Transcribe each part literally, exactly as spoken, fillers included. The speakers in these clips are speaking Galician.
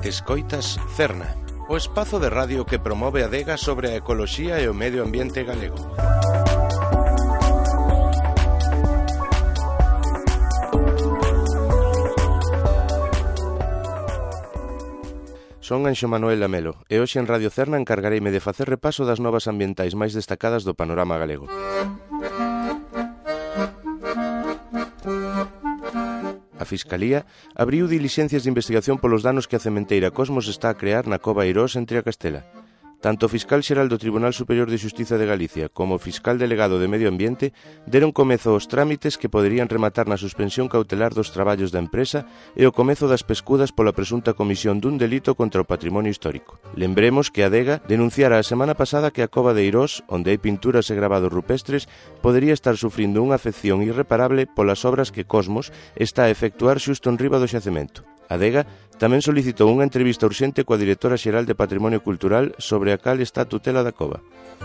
Escoitas Cerna, o espazo de radio que promove a adega sobre a ecoloxía e o medio ambiente galego. Son Anxo Manuel Lamelo e hoxe en Radio Cerna encargareime de facer repaso das novas ambientais máis destacadas do panorama galego. A Fiscalía abriu dilixencias de investigación polos danos que a cementeira Cosmos está a crear na Cova Eirós entre a Castela. Tanto o fiscal xeral do Tribunal Superior de Xustiza de Galicia como o fiscal delegado de Medio Ambiente deron comezo aos trámites que poderían rematar na suspensión cautelar dos traballos da empresa e o comezo das pescudas pola presunta comisión dun delito contra o patrimonio histórico. Lembremos que a adega denunciara a semana pasada que a Cova de Eirós, onde hai pinturas e grabados rupestres, podería estar sufrindo unha afección irreparable polas obras que Cosmos está a efectuar xusto enriba do xacemento. A adega tamén solicitou unha entrevista urxente coa directora xeral de Patrimonio Cultural sobre a cal está a tutela da cova.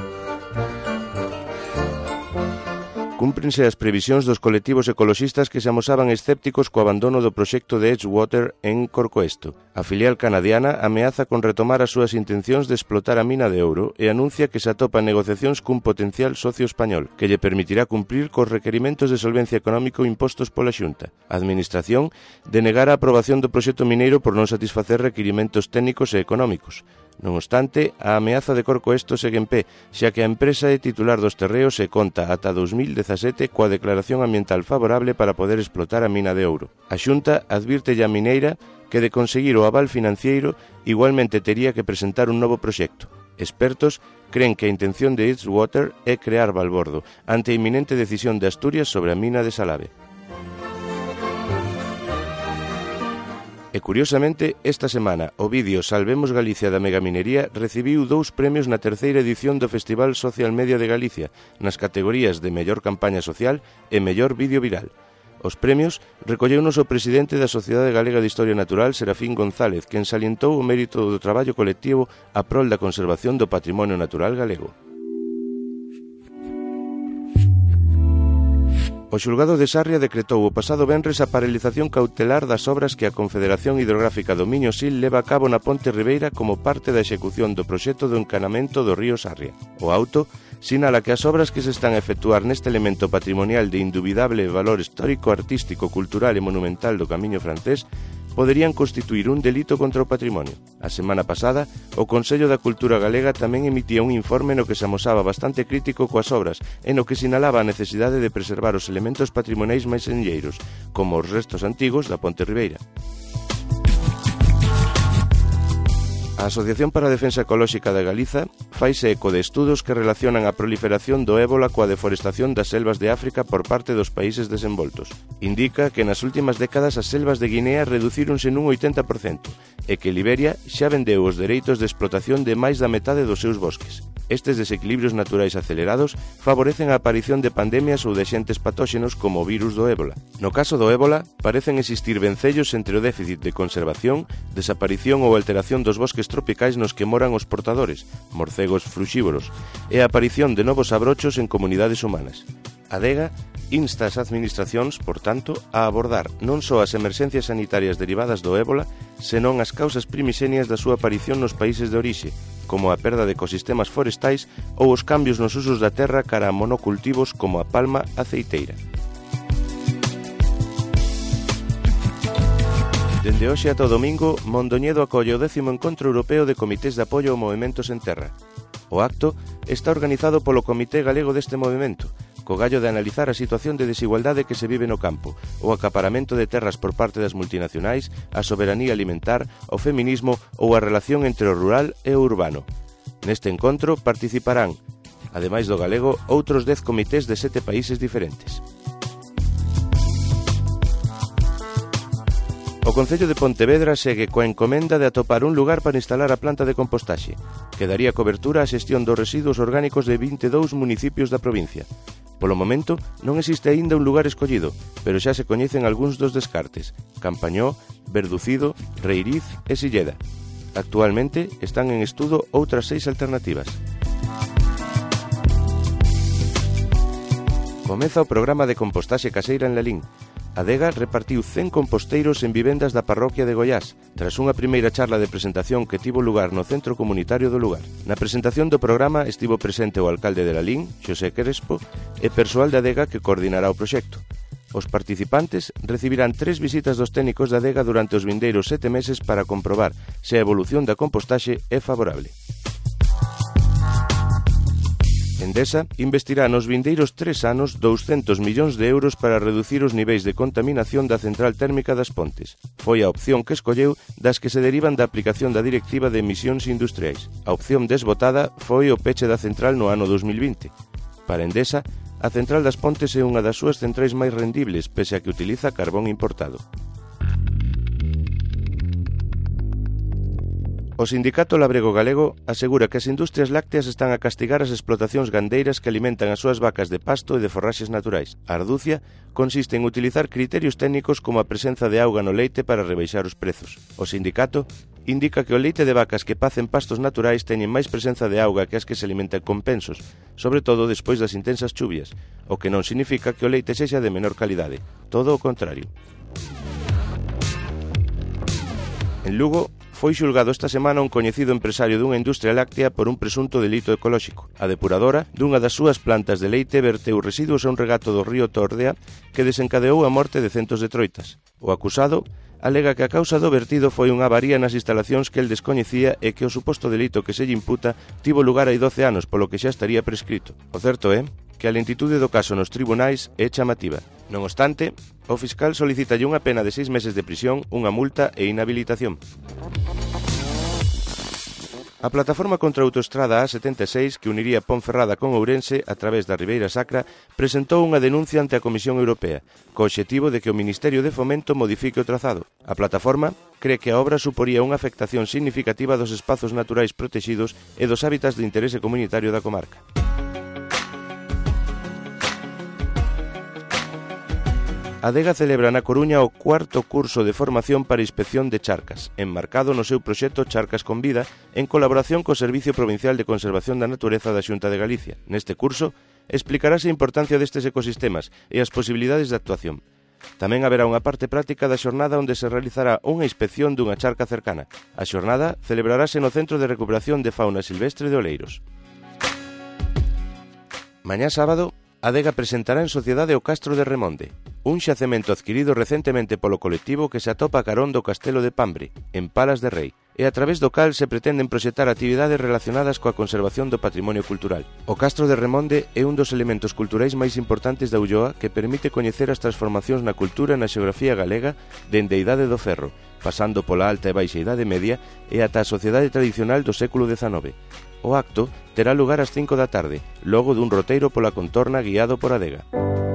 Cúmprense as previsións dos colectivos ecoloxistas que se amosaban escépticos co abandono do proxecto de Edgewater en Corcoesto. A filial canadiana ameaza con retomar as súas intencións de explotar a mina de ouro e anuncia que se atopa en negociacións cun potencial socio español, que lle permitirá cumprir cos requerimentos de solvencia económico impostos pola Xunta. A Administración denegara a aprobación do proxecto mineiro por non satisfacer requerimentos técnicos e económicos. Non obstante, a ameaza de Corcoesto segue en pé, xa que a empresa é titular dos terreos e conta ata dos mil dezasete coa declaración ambiental favorable para poder explotar a mina de ouro. A Xunta advirte a mineira que de conseguir o aval financiero igualmente tería que presentar un novo proxecto. Expertos creen que a intención de Edgewater é crear balbordo ante a inminente decisión de Asturias sobre a mina de Salave. E curiosamente, esta semana, o vídeo Salvemos Galicia da Megaminería recibiu dous premios na terceira edición do Festival Social Media de Galicia, nas categorías de Mellor Campaña Social e Mellor Vídeo Viral. Os premios recolleunos o presidente da Sociedade Galega de Historia Natural, Serafín González, quen salientou o mérito do traballo colectivo a prol da conservación do patrimonio natural galego. O xulgado de Sarria decretou o pasado venres a paralización cautelar das obras que a Confederación Hidrográfica do Miño-Sil leva a cabo na Ponte Ribeira como parte da execución do proxecto do encanamento do río Sarria. O auto sinala que as obras que se están a efectuar neste elemento patrimonial de indubidable valor histórico, artístico, cultural e monumental do Camiño Francés poderían constituir un delito contra o patrimonio. A semana pasada, o Consello da Cultura Galega tamén emitía un informe no que se amosaba bastante crítico coas obras e no que sinalaba a necesidade de preservar os elementos patrimoniais máis senlleiros, como os restos antigos da Ponte Ribeira. A Asociación para a Defensa Ecolóxica de Galiza faise eco de estudos que relacionan a proliferación do ébola coa deforestación das selvas de África por parte dos países desenvoltos. Indica que nas últimas décadas as selvas de Guinea reducíronse nun oitenta por cento e que Liberia xa vendeu os dereitos de explotación de máis da metade dos seus bosques. Estes desequilibrios naturais acelerados favorecen a aparición de pandemias ou de xentes patóxenos como o virus do ébola. No caso do ébola, parecen existir vencellos entre o déficit de conservación, desaparición ou alteración dos bosques tropicais nos que moran os portadores, morcegos fruxívoros, e a aparición de novos abrochos en comunidades humanas. A adega insta as administracións, por tanto, a abordar non só as emerxencias sanitarias derivadas do ébola, senón as causas primixenias da súa aparición nos países de orixe, como a perda de ecosistemas forestais ou os cambios nos usos da terra cara a monocultivos como a palma aceiteira. Dende hoxe ata o domingo, Mondoñedo acolle o décimo encontro europeo de comités de apoio ao movementos en terra. O acto está organizado polo Comité Galego deste movemento, co gallo de analizar a situación de desigualdade que se vive no campo, o acaparamento de terras por parte das multinacionais, a soberanía alimentar, o feminismo ou a relación entre o rural e o urbano. Neste encontro participarán, ademais do galego, outros dez comités de sete países diferentes. O Concello de Pontevedra segue coa encomenda de atopar un lugar para instalar a planta de compostaxe, que daría cobertura á xestión dos residuos orgánicos de vinte e dous municipios da provincia. Polo momento, non existe aínda un lugar escollido, pero xa se coñecen algúns dos descartes: Campañó, Verducido, Reiriz e Silleda. Actualmente están en estudo outras seis alternativas. Comeza o programa de compostaxe caseira en Lalín. Adega repartiu cen composteiros en vivendas da parroquia de Goiás, tras unha primeira charla de presentación que tivo lugar no centro comunitario do lugar. Na presentación do programa estivo presente o alcalde de Lalín, Xosé Crespo, e persoal da adega que coordinará o proxecto. Os participantes recibirán tres visitas dos técnicos da adega durante os vindeiros sete meses para comprobar se a evolución da compostaxe é favorable. Endesa investirá nos vindeiros tres anos douscentos millóns de euros para reducir os niveis de contaminación da central térmica das Pontes. Foi a opción que escolleu das que se derivan da aplicación da Directiva de Emisións Industriais. A opción desbotada foi o peche da central no ano dos mil vinte. Para Endesa, a central das Pontes é unha das súas centrais máis rendibles, pese a que utiliza carbón importado. O Sindicato Labrego Galego asegura que as industrias lácteas están a castigar as explotacións gandeiras que alimentan as súas vacas de pasto e de forraxes naturais. A arducia consiste en utilizar criterios técnicos como a presenza de auga no leite para rebaixar os prezos. O sindicato indica que o leite de vacas que pacen pastos naturais teñen máis presenza de auga que as que se alimentan con pensos, sobre todo despois das intensas chuvias, o que non significa que o leite sexa de menor calidade, todo o contrario. En Lugo, foi xulgado esta semana un coñecido empresario dunha industria láctea por un presunto delito ecolóxico. A depuradora dunha das súas plantas de leite verteu residuos a un regato do río Tordea que desencadeou a morte de centos de troitas. O acusado alega que a causa do vertido foi unha avaría nas instalacións que el descoñecía e que o suposto delito que se lle imputa tivo lugar hai doce anos, polo que xa estaría prescrito. O certo é que a lentitude do caso nos tribunais é chamativa. Non obstante, o fiscal solicitalle unha pena de seis meses de prisión, unha multa e inhabilitación. A plataforma contra a autoestrada A setenta e seis, que uniría Ponferrada con Ourense a través da Ribeira Sacra, presentou unha denuncia ante a Comisión Europea, co obxectivo de que o Ministerio de Fomento modifique o trazado. A plataforma cree que a obra suporía unha afectación significativa dos espazos naturais protexidos e dos hábitats de interese comunitario da comarca. A Adega celebra na Coruña o cuarto curso de formación para inspección de charcas, enmarcado no seu proxecto Charcas con Vida, en colaboración co Servicio Provincial de Conservación da Natureza da Xunta de Galicia. Neste curso, explicarase a importancia destes ecosistemas e as posibilidades de actuación. Tamén haberá unha parte práctica da xornada onde se realizará unha inspección dunha charca cercana. A xornada celebrarase no Centro de Recuperación de Fauna Silvestre de Oleiros. Mañá sábado, a Adega presentará en sociedade o Castro de Remonde, un xacemento adquirido recentemente polo colectivo que se atopa a carón do Castelo de Pambre, en Palas de Rei, e a través do cal se pretenden proxectar actividades relacionadas coa conservación do patrimonio cultural. O Castro de Remonde é un dos elementos culturais máis importantes da Ulloa que permite coñecer as transformacións na cultura e na xeografía galega dende a Idade do Ferro, pasando pola Alta e Baixa Idade Media e ata a sociedade tradicional do século dezanove. O acto terá lugar ás cinco da tarde, logo dun roteiro pola contorna guiado por Adega.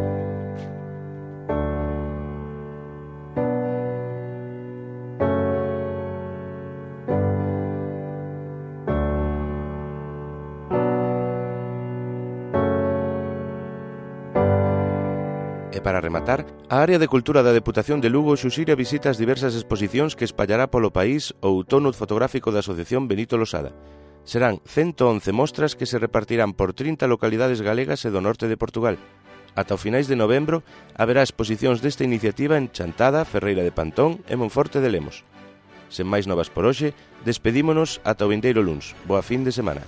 E para rematar, a Área de Cultura da Deputación de Lugo xuxire visitas diversas exposicións que espallará polo país o outono fotográfico da Asociación Benito Losada. Serán ciento once mostras que se repartirán por trinta localidades galegas e do norte de Portugal. Ata o finais de novembro haberá exposicións desta iniciativa en Chantada, Ferreira de Pantón e Monforte de Lemos. Sen máis novas por hoxe, despedímonos ata o vindeiro luns. Boa fin de semana.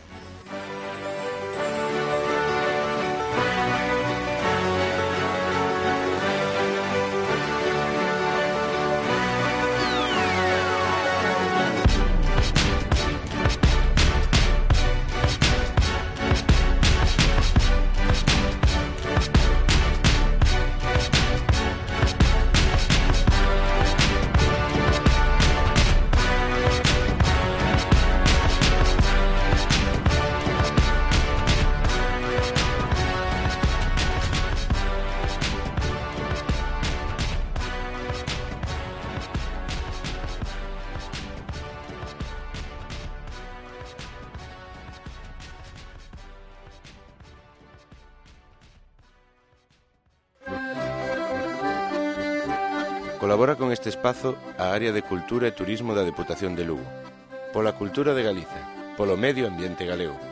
Colabora con este espazo a Área de Cultura e Turismo da Deputación de Lugo. Pola cultura de Galiza, polo medio ambiente galego.